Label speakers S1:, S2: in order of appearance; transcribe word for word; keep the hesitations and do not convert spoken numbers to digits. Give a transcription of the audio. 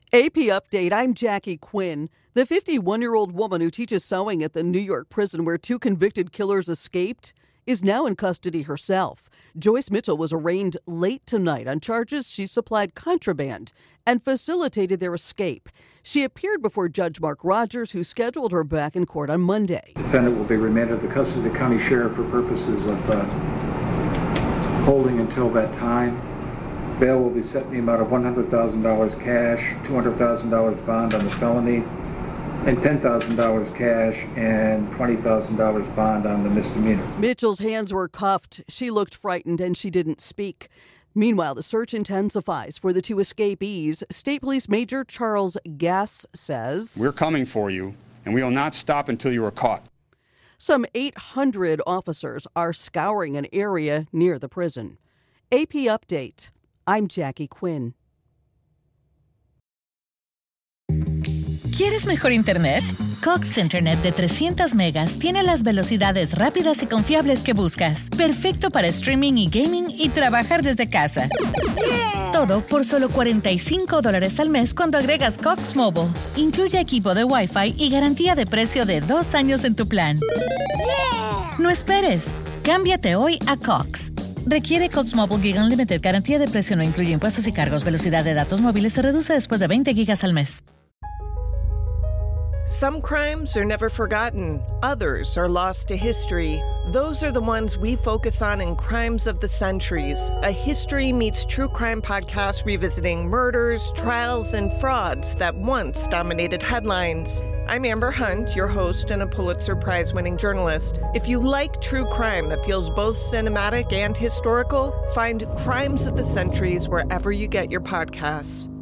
S1: A P Update, I'm Jackie Quinn. The fifty-one-year-old woman who teaches sewing at the New York prison where two convicted killers escaped is now in custody herself. Joyce Mitchell was arraigned late tonight on charges she supplied contraband and facilitated their escape. She appeared before Judge Mark Rogers, who scheduled her back in court on Monday.
S2: The defendant will be remanded to the custody of the county sheriff for purposes of uh, holding until that time. Bail will be set in the amount of one hundred thousand dollars cash, two hundred thousand dollars bond on the felony, and ten thousand dollars cash and twenty thousand dollars bond on the misdemeanor.
S1: Mitchell's hands were cuffed. She looked frightened and she didn't speak. Meanwhile, the search intensifies for the two escapees. State Police Major Charles Gass says,
S3: "We're coming for you, and we will not stop until you are caught."
S1: Some eight hundred officers are scouring an area near the prison. A P Update. I'm Jackie Quinn.
S4: ¿Quieres mejor internet? Cox Internet de trescientas megas tiene las velocidades rápidas y confiables que buscas. Perfecto para streaming y gaming y trabajar desde casa. Yeah. Todo por solo cuarenta y cinco dólares al mes cuando agregas Cox Mobile. Incluye equipo de Wi-Fi y garantía de precio de dos años en tu plan. Yeah. No esperes. Cámbiate hoy a Cox. Requiere Cox Mobile Gig Unlimited. Garantía de precio no incluye impuestos y cargos. Velocidad de datos móviles se reduce después de veinte gigas al mes.
S5: Some crimes are never forgotten. Others are lost to history. Those are the ones we focus on in Crimes of the Centuries, a history meets true crime podcast revisiting murders, trials, and frauds that once dominated headlines. I'm Amber Hunt, your host and a Pulitzer Prize-winning journalist. If you like true crime that feels both cinematic and historical, find Crimes of the Centuries wherever you get your podcasts.